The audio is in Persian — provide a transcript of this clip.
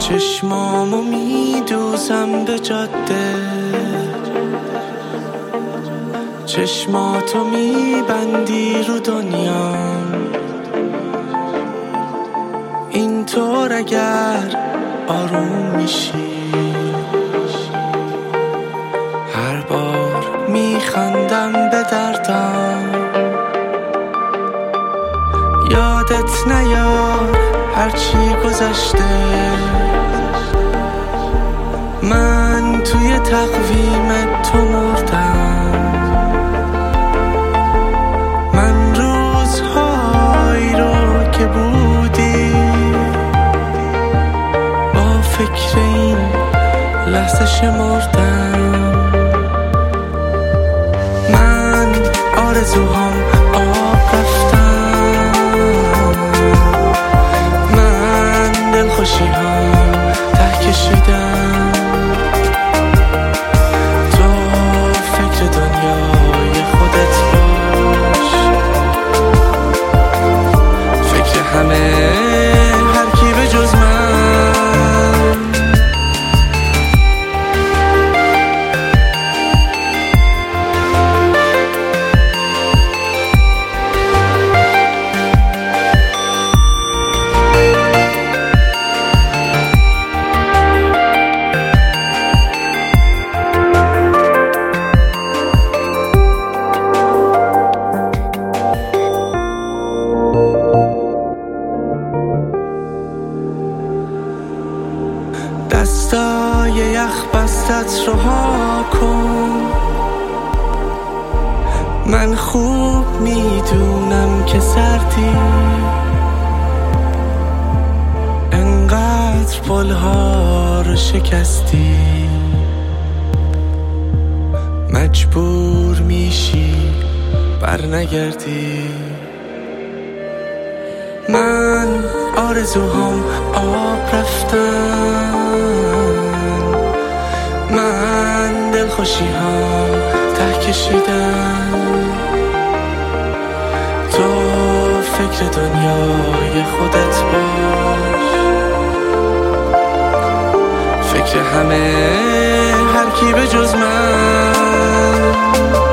چشمامو میدوزم به جاده، چشماتو میبندی رو دنیا. اینطور اگر آروم میشی، هر بار میخندم به دردم. یادت نیار هرچی گذشته، من توی تقویم تو مردم. من روزهایی رو که بودی با فکر این لحظه شمردم. من آرزوهام آب رفتم، من دلخوشیهام ته کشیدم. تو فکر دنیای خودت باش، فکر همه هر کی به جز من. دستای یخ بستت رو ها کن، من خوب میدونم که سردی. انقدر پلها رو شکستی، مجبور میشی برنگردی. من آرزوهام آب رفتن، من دلخوشیهام ته کشیدم. تو فکر دنیای خودت باش، فکر همه هر کی به جز من.